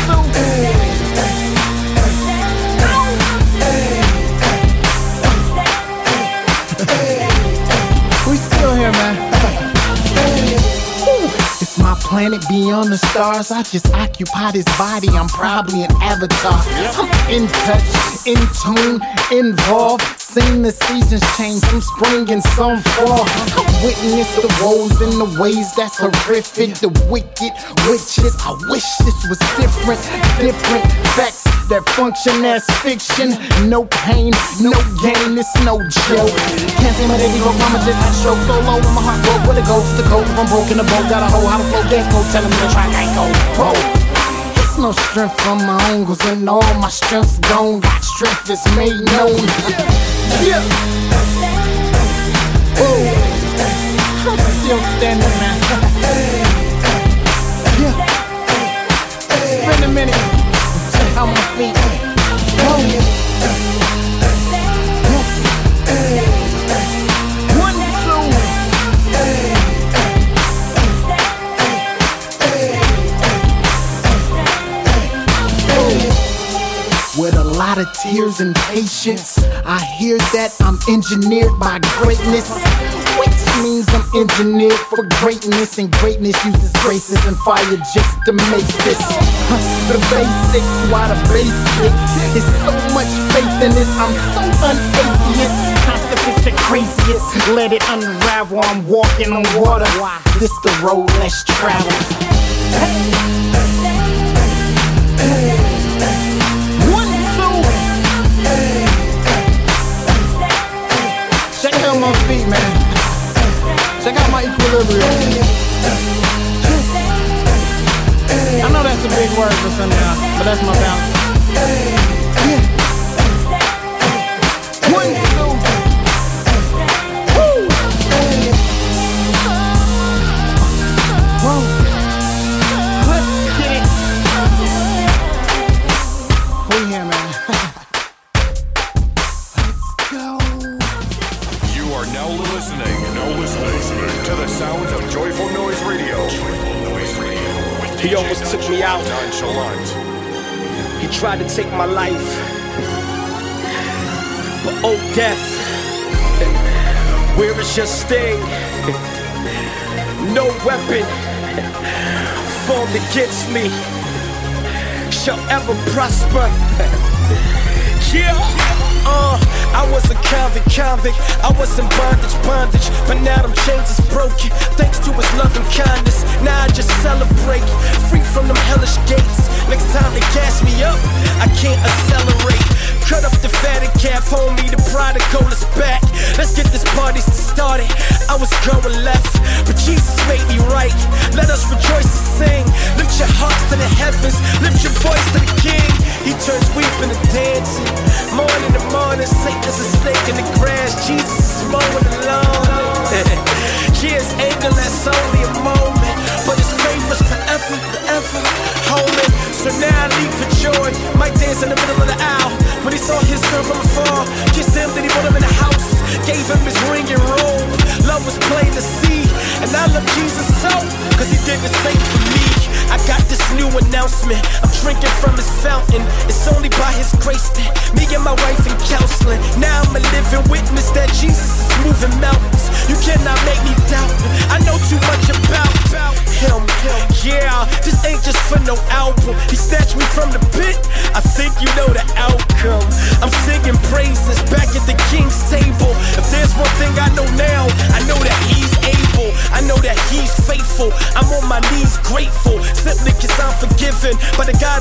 We still here, man. It's my planet beyond the stars. I just occupy this body. I'm probably an avatar. I'm in touch, in tune, involved. Seen the seasons change, some spring and some fall. I witness the woes and the ways that's horrific. The wicked witches, I wish this was different. Different facts that function as fiction. No pain, no gain, it's no joke. Can't say my daily broke, mama just had a stroke. So low when my heart broke, where it goes to cold. If I'm broken, the boat got a hole, how to flow, death go, tell him to try, I go. Whoa. No strength from my own, cause when all my strength's gone, God's strength is made known. Yeah. Ooh. I'm still standing, man. Yeah. Spend a minute. Check out my feet. Oh. With a lot of tears and patience, I hear that I'm engineered by greatness, which means I'm engineered for greatness, and greatness uses graces and fire just to make this. The basics, why the basic? There's so much faith in this, I'm so unatheist. Concept is the craziest, let it unravel, I'm walking on water. This the road less traveled. Check out my feet, man. Check out my equilibrium. I know that's a big word for some of y'all, but that's my balance. 1, 2. Woo. Whoa. Let's get it. We here, man. Now listening to the sounds of Joyful Noise Radio. He almost took me out. Nonchalant. He tried to take my life, but oh death, where is your sting? No weapon formed against me shall ever prosper. Yeah. I was a convict, I was in bondage, but now them chains is broken, thanks to his love and kindness. Now I just celebrate, free from them hellish gates. Next time they gas me up, I can't accelerate. Cut up the fatted calf, homie, the prodigal is back. Let's get this party started. I was going left, but Jesus made me right. Let us rejoice and sing. Lift your hearts to the heavens, lift your voice to the King. He turns weeping to dancing. Morning to morning, Satan's a snake in the grass. Jesus is mowing the lawn. Yeah, his anger lasts only a moment, but his favor's forever, homie. So now I leave for joy. Might dance in the middle of the aisle. When he saw his son from afar, kissed him, then he brought him in the house. Gave him his ring and robe. Love was plain to see. And I love Jesus so, cause he did the same for me. I got this new announcement, I'm drinking from his fountain. It's only by his grace that me and my wife in counseling. Now I'm a living witness that Jesus is moving mountains. You cannot make me doubt. I know too much about him. Yeah, this ain't just for no album. He snatched me from the pit, I think you know the outcome. I'm singing praises back at the King's table. If there's one thing I know now, I know that he's able. I know that he's faithful. I'm on my knees grateful, simply cause I'm forgiven by the God of peace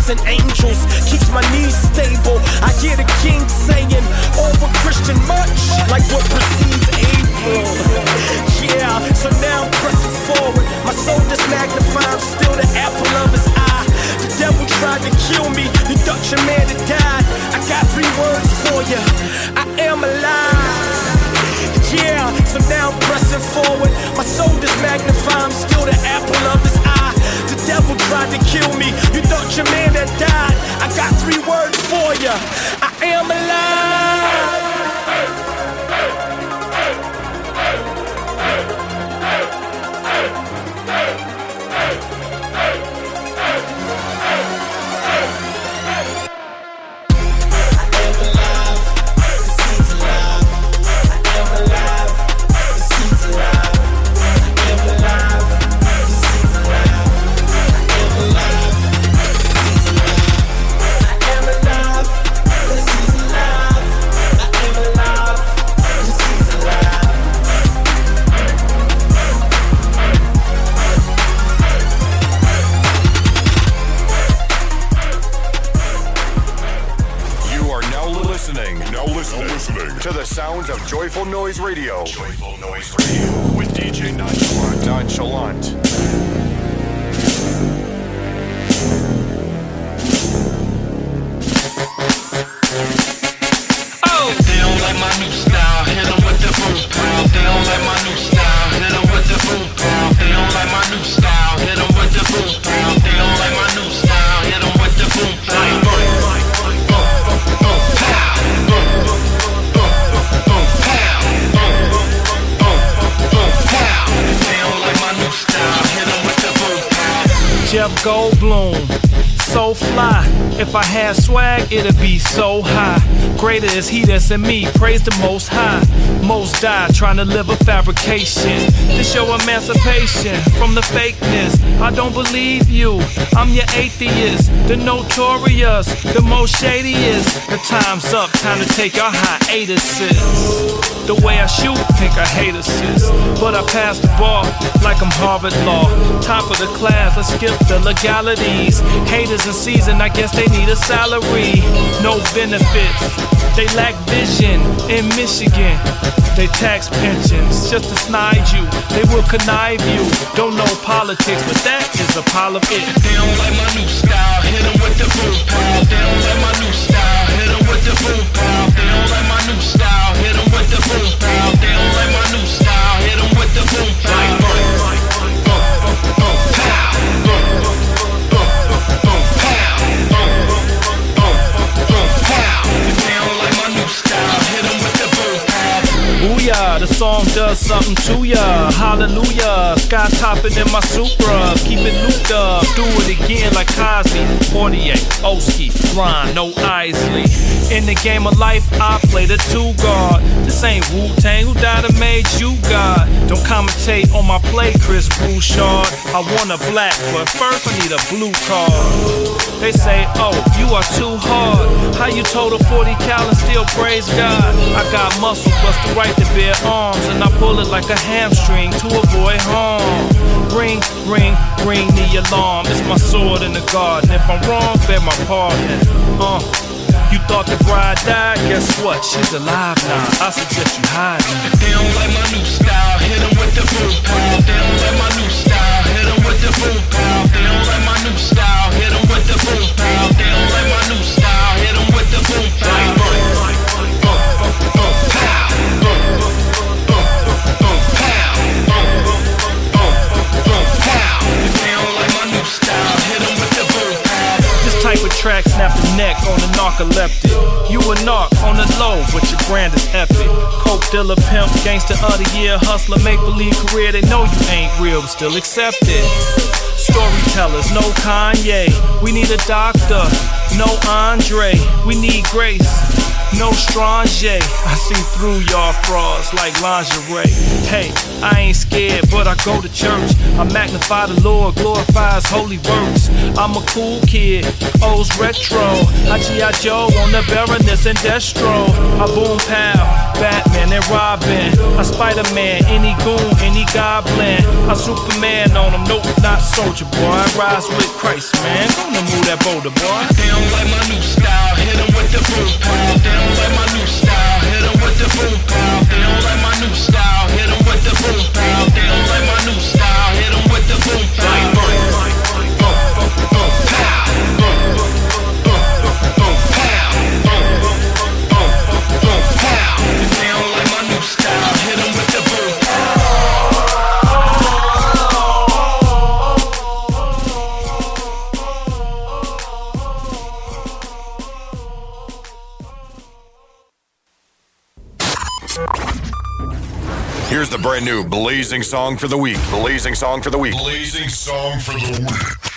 demons and angels, keeps my knees stable. I hear the king saying, over Christian much, like what precedes April. Yeah, so now I'm pressing forward. My soul is magnified, I'm still the apple of his eye. The devil tried to kill me, you thought your man had died. I got 3 words for you, I am alive. Yeah, so now I'm pressing forward. My soul is magnified, I'm still the apple of his eye. The devil tried to kill me, you thought your man had died. I got 3 words for you, I am alive. To the sounds of Joyful Noise Radio. Joyful Noise Radio with DJ Nonchalant. Nonchalant. Oh, they don't like my new style. Hit them with the boom pow. They don't like my new style. Hit them with the boom pow. They don't like my new style. Hit them with the boom pow. They don't like my new style. Hit them with the boom pow. Jeff Goldblum, so fly. If I had swag, it'd be so high. Greater is he that's in me, praise the most high. Most die trying to live a fabrication. This your emancipation from the fakeness. I don't believe you, I'm your atheist. The notorious, the most shadiest. The time's up, time to take our hiatuses. The way I shoot, think I hate assist. But I pass the ball like I'm Harvard Law. Top of the class, let's skip the legalities. Haters in season, I guess they need a salary. No benefits, they lack vision. In Michigan, they tax pensions just to snide you. They will connive you. Don't know politics, but that is a pile of it. They don't like my new style, hit them with the boom pow. They don't like my new style, hit them with the boom pow. They don't like my new style, hit them with the boom pow. They don't like my new style, hit them with the boom pow. Booyah, the song does something to ya. Hallelujah, sky topping in my Supra. Keep it looped up, do it again like Cosby. 48, Oski, Ron, no Isley. In the game of life, I play the 2-guard. This ain't Wu-Tang, who died and made you God? Don't commentate on my play, Chris Bouchard. I want a black, but first I need a blue card. They say, oh, you are too hard. How you told a 40 cal and still praise God? I got muscle, bust the right to bear arms, and I pull it like a hamstring to avoid harm. Ring, ring, ring the alarm. It's my sword in the garden. If I'm wrong, bear my pardon. You thought the bride died? Guess what? She's alive now. I suggest you hide now. They don't like my new style, hit them with the boom pow. They don't like my new style, hit them with the boom pow. They don't like my new style, hit them with the boom pow. They don't like my new style, hit them with the boom pow. Type of track, snap the neck on the narcoleptic. You a narc on the low, but your brand is epic. Coke dealer, pimp, gangster of the year, hustler, make believe career. They know you ain't real, but still accept it. Storytellers, no Kanye. We need a doctor, no Andre. We need grace, no Strange. I see through y'all frauds like lingerie. Hey, I ain't scared, but I go to church. I magnify the Lord, glorify His holy works. I'm a cool kid, O's retro. I G.I. Joe on the Baroness and Destro. I boom pow, Batman, Batman and Robin. I Spider-Man, any goon, any goblin. I Superman on them, nope, not Soldier Boy. I rise with Christ, man. Gonna move that boulder, boy. They don't like my new style, hit them with the boom pow. They don't like my new style, hit them with the boom pow. They don't like my new style, hit them with the boom pow. They don't like my new style, hit them with the boom pow. Here's the brand new Blazing Song for the Week. Blazing Song for the Week. Blazing Song for the Week.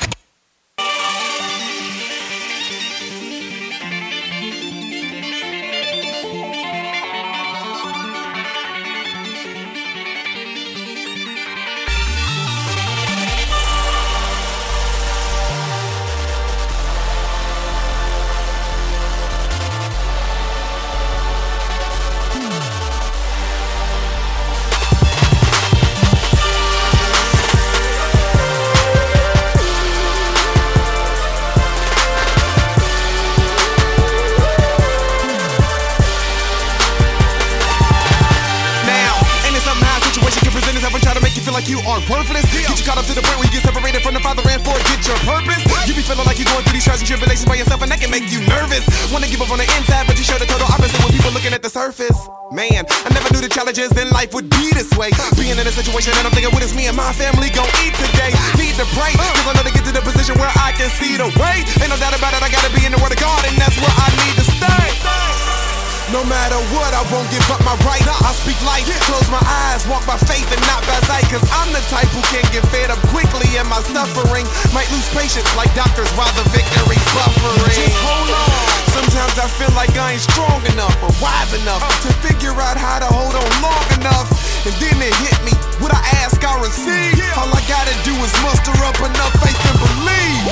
You are worthless. Get you caught up to the point where you get separated from the Father and forget your purpose. You be feeling like you're going through these trials and tribulations by yourself, and that can make you nervous. Wanna give up on the inside, but you show the total opposite when people looking at the surface. Man, I never knew the challenges in life would be this way. Being in a situation and I'm thinking, what is me and my family gon' eat today? Need to pray, cause I know to get to the position where I can see the way. Ain't no doubt about it, I gotta be in the Word of God, and that's where I need to stay. No matter what, I won't give up my right. I speak life, close my eyes, walk by faith and not by sight. Cause I'm the type who can't get fed up quickly, and my suffering might lose patience like doctors while the victory's buffering. Just hold on. Sometimes I feel like I ain't strong enough or wise enough to figure out how to hold on long enough. And then it hit me, what I ask I receive. All I gotta do is muster up enough faith and believe.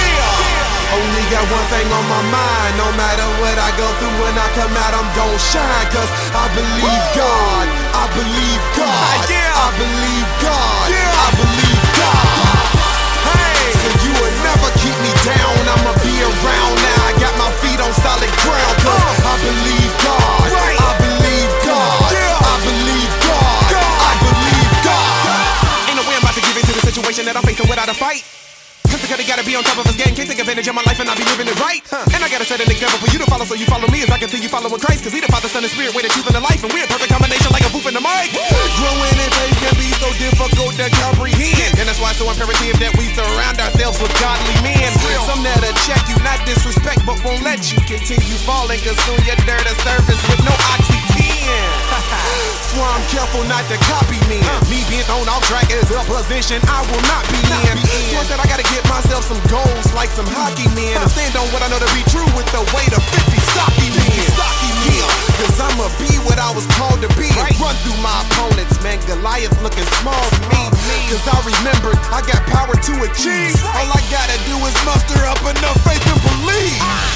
Only got one thing on my mind. No matter what I go through, when I come out I'm gon' shine. Cause I believe God, I believe God, I believe God, I believe God. So you will never keep me down, I'ma be around now. I got my feet on solid ground. Cause I believe God, I believe God, I believe God, I believe God. Ain't no way I'm about to give in to the situation that I'm facing without a fight. Cause gotta be on top of his game, can't take advantage of my life and I be living it right. And I gotta set an example for you to follow, so you follow me as I continue following Christ. Cause he the Father, Son, and Spirit, way the truth and the life, and we're a perfect combination like a booth in the mic. Growing in faith can be so difficult to comprehend, and that's why it's so imperative that we surround ourselves with godly men. Some that'll check you, not disrespect, but won't let you continue falling. Cause soon you're dirt a surface with no oxygen. So I'm careful not to copy me. Me being thrown off track is a position I will not be in. So I said I gotta get myself some goals like some hockey men. And stand on what I know to be true with the weight of 50 stocky men. Yeah, cause I'ma be what I was called to be. Run through my opponents, man. Goliath looking small to me. Cause I remembered I got power to achieve. All I gotta do is muster up enough faith and believe.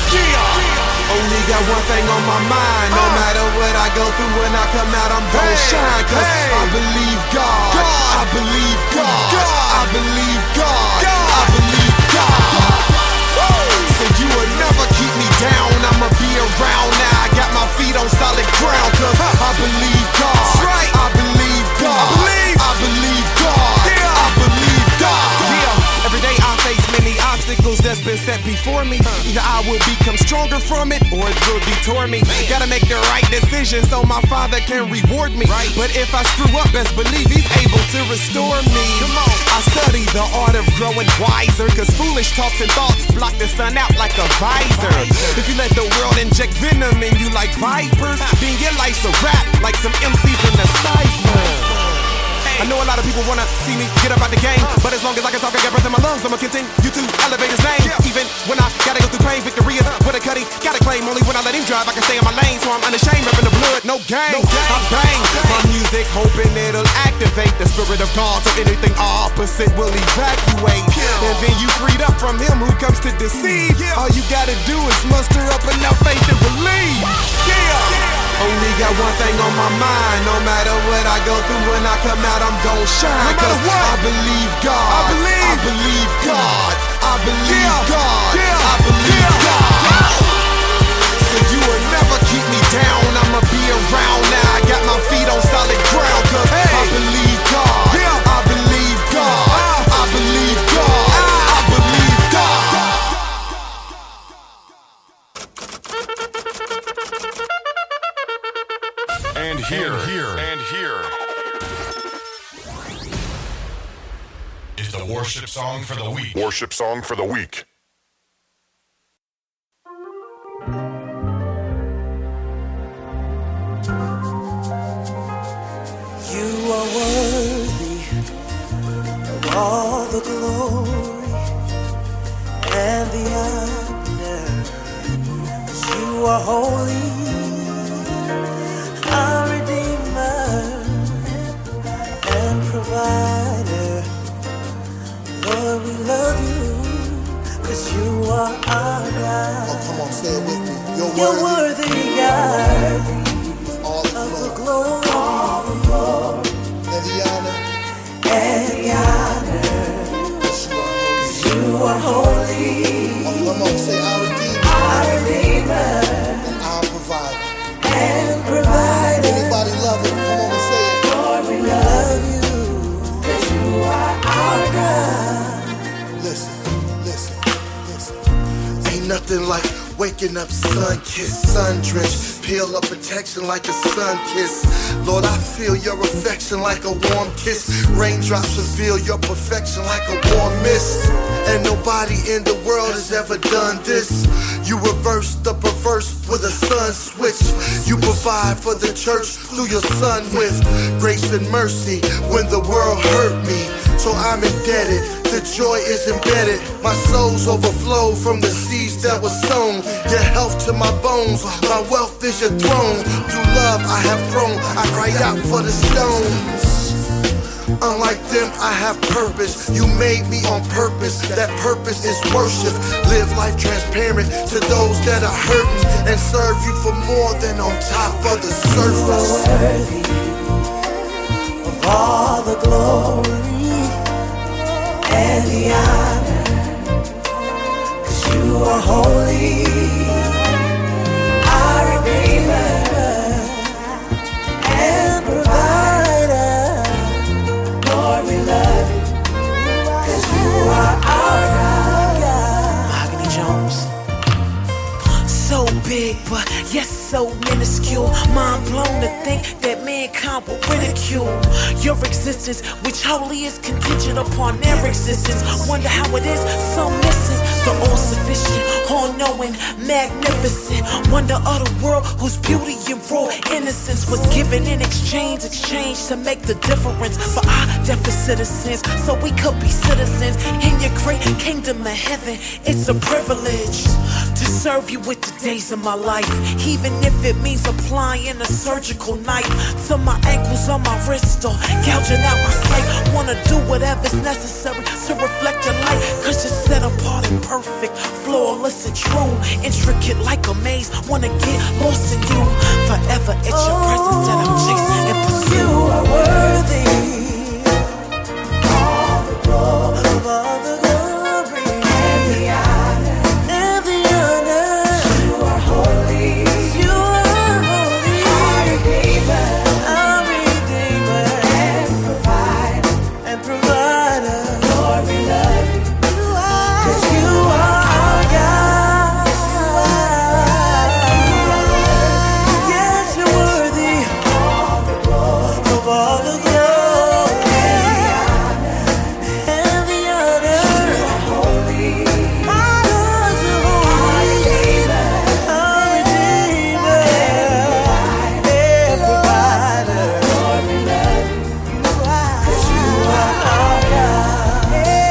Only got one thing on my mind. No matter what I go through, when I come out I'm gon' shine. Cause I believe God, I believe God, I believe God, I believe God. So you will never keep me down, I'ma be around now. I got my feet on solid ground. Cause I believe God, I believe God, I believe God, I believe God. Yeah, every day I face many obstacles that's been set before me. Either I will become stronger from it, or it will detour me. Gotta make the right decision so my Father can reward me. But if I screw up, best believe He's able to restore me. I study the art of growing wiser, cause foolish talks and thoughts block the sun out like a visor. If you let the world inject venom in you like vipers, then your life's a rap like some MCs in the cypher. I know a lot of people wanna see me get up out the game, but as long as I can talk, I got breath in my lungs, I'ma continue to elevate His name. Even when I gotta go through pain, victory is what a cutty gotta claim. Only when I let Him drive, I can stay in my lane. So I'm unashamed, repping the blood, no game. I bang my music, hoping it'll activate the spirit of God, so anything opposite will evacuate. And then you freed up from him who comes to deceive. All you gotta do is muster up enough faith and believe. Only got one thing on my mind. No matter what I go through, when I come out, I'm gon' shine. Cause I believe God. I believe God. I believe God. I believe God. So you will never keep me down. I'ma be around now. I got my feet on solid ground. Cause I believe God. I believe God. I believe God. I believe God. And here is the worship song for the week. Worship song for the week. You are worthy of all the glory and the honor. 'Cause you are holy, our Redeemer and Provider. Lord, we love you, 'cause you are our God. Oh, come on, say it with me. You're worthy, God, of the glory and the honor. And the honor. 'Cause you are holy. Oh, come on, say our Redeemer. Our Redeemer. And our Provider. And Provider. Anybody love it? Come on and say it. Lord, we love you, 'cause you are our God. Listen. Ain't nothing like waking up sun-kissed, sun-drenched, peel up protection like a sun kiss. Lord, I feel your affection like a warm kiss. Raindrops reveal your perfection like a warm mist. And nobody in the world has ever done this. You reverse the perverse with a sun switch. You provide for the church through your son with grace and mercy when the world hurt me. So I'm indebted, the joy is embedded. My soul's overflow from the seeds that were sown. Your health to my bones, my wealth is your throne. Through love I have grown, I cry out for the stones. Unlike them, I have purpose. You made me on purpose. That purpose is worship. Live life transparent to those that are hurting and serve you for more than on top of the surface. You are worthy of all the glory and the honor. 'Cause you are holy, our Redeemer and Provider. Lord, we love you, 'cause you are our God. Mahogany Jones. So big, but yes, so minuscule. Mind blown to think that mankind will ridicule your existence, which wholly is contingent upon their existence. Wonder how it is, so missing the all-sufficient, all-knowing, magnificent wonder of the world, whose beauty and raw innocence was given in exchange to make the difference for our deficit of sins, so we could be citizens in your great kingdom of heaven. It's a privilege to serve you with the days of my life, even if it means applying a surgical knife to my ankles on my wrist or gouging out my sight. Wanna do whatever's necessary to reflect your light, 'cause you're set apart and perfect, flawless and true, intricate like a maze. Wanna get lost in you, forever at your presence that I'm chasing and pursuing. You are worthy all the glory, all the glory and the honor, and the honor. You are holy, you are holy, our Redeemer, and Provider. Lord, we love you, 'cause you are our God. Yes, you're worthy of all the glory and the honor. You are holy, our Redeemer, and Provider. Lord, we love you, 'cause you are our God.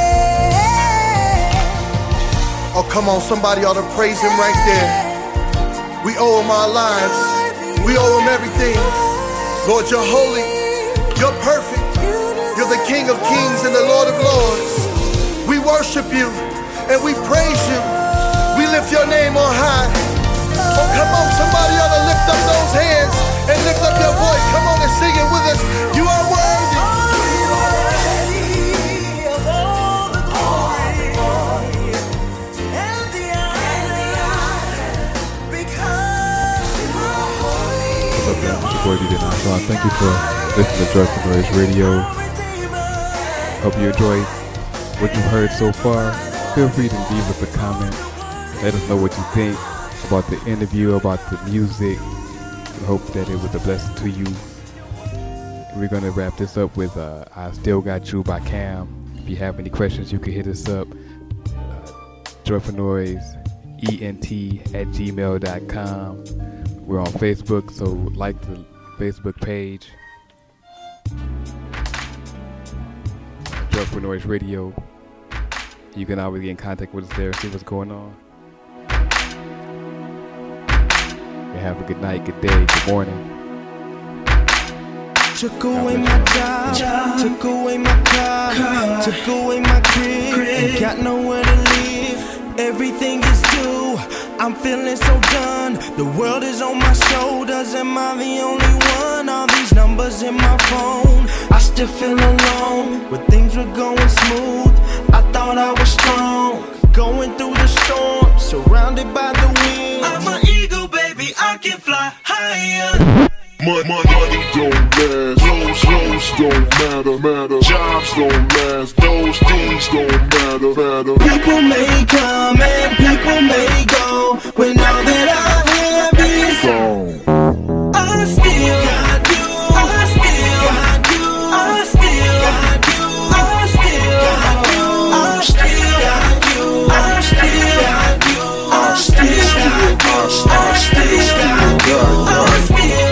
Oh, come on, somebody ought to praise him right there. We owe him our lives. We owe him everything. Lord, you're holy. You're perfect. You're the King of Kings and the Lord of Lords. We worship you and we praise you. We lift your name on high. Oh, come on, somebody ought to lift up those hands and It's your boy DJ Nonchalant. Thank you for listening to Joyful Noise Radio. Hope you enjoyed what you've heard so far. Feel free to leave us a comment. Let us know what you think about the interview, about the music. We hope that it was a blessing to you. We're going to wrap this up with I Still Got You by Cam. If you have any questions, you can hit us up. Joyful Noise ENT@gmail.com. We're on Facebook, so like the Facebook page. Joyful Noise Radio. You can always get in contact with us there and see what's going on. You have a good night, good day, good morning. Took away my job, took away my car, took away my crib, ain't got nowhere to live. Everything is due, I'm feeling so done. The world is on my shoulders, am I the only one? All these numbers in my phone, I still feel alone. When things were going smooth, I thought I was strong. Going through the storm, surrounded by the wind. I'm an eagle, baby, I can fly higher. Money don't last, clothes don't matter, jobs don't last, those things don't matter. People may come and people may go, when all that I have is gone. I still got you, I still got you, I still got you, I still got you, I still got you, I still got you, I still got you, I still got you, I still got you.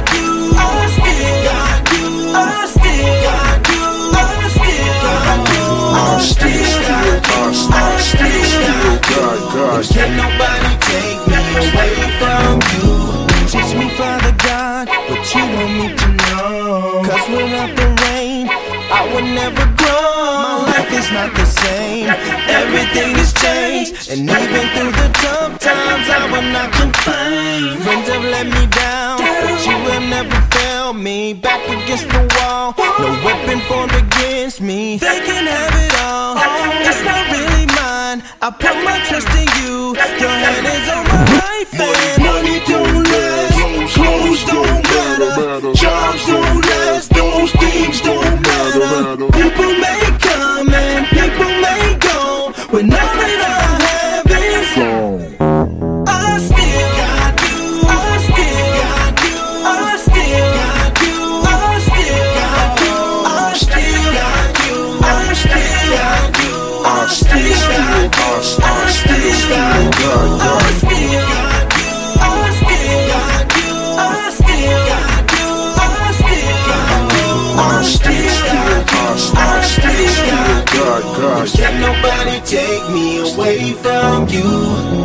Can't nobody take me away from you. Teach me, Father God, what you want me to know. Cause without the rain, I would never grow. My life is not the same, everything has changed. And even through the tough times, I will not complain. Friends have let me down, but you have never failed me. Back against the wall, no weapon formed against me. They can have it all, it's not really mine. I put my trust in you, your hand is on my life. And money don't last, clothes don't matter, jobs don't last, those things don't matter. People may come and people may go, when all that I have is gone. I still got you, I still got you, I still got you, I still got you, I still got you, I still got you, I still got you, I still got you, I still got you, I still got you, I still got you, I still got you, I still got you, I still got you. Can't nobody take me away from you.